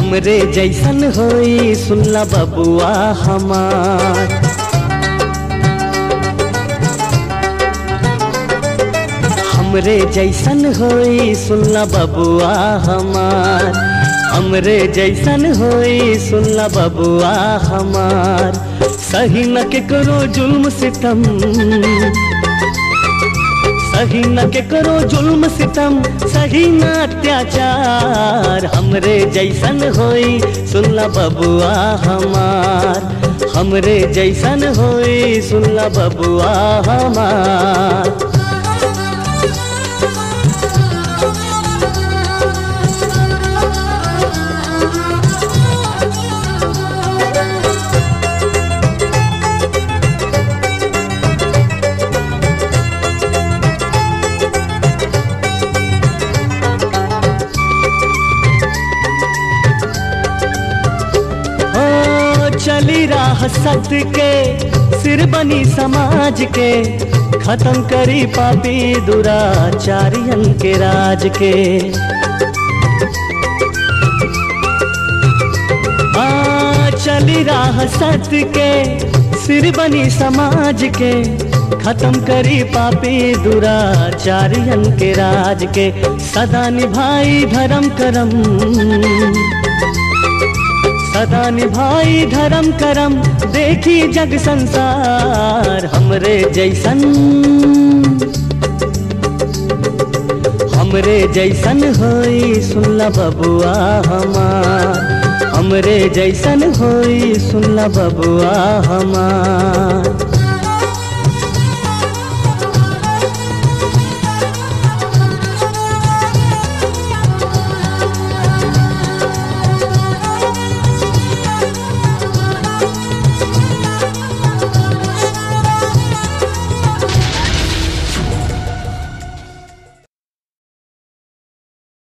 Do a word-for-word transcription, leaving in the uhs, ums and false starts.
हमरे जैसन होई सुनला बबुआ हमार। हमरे जैसन होई सुनला बबुआ हमार। हमरे जैसन होई सुनला बबुआ हमार। सही न केकरो जुल्म सितम, सही न केकरो जुल्म सितम, सही न अत्याचार। हमरे जैसन होई सुनला बबुआ हमार। हमरे जैसन होई सुनला बबुआ हमार। चली राह सत्य के सिर बनी समाज के, खत्म करी पापी दुराचारियन के राज के। आ चली राह सत्य के सिर बनी समाज के, खत्म करी पापी दुराचारियन के राज के। सदा निभाई धर्म करम, सदा निभाई धर्म करम, देखी जग संसार। हमरे जैसन, हमरे जैसन होई सुनला बबुआ हमार। हमरे जैसन होई सुनला बबुआ हमार।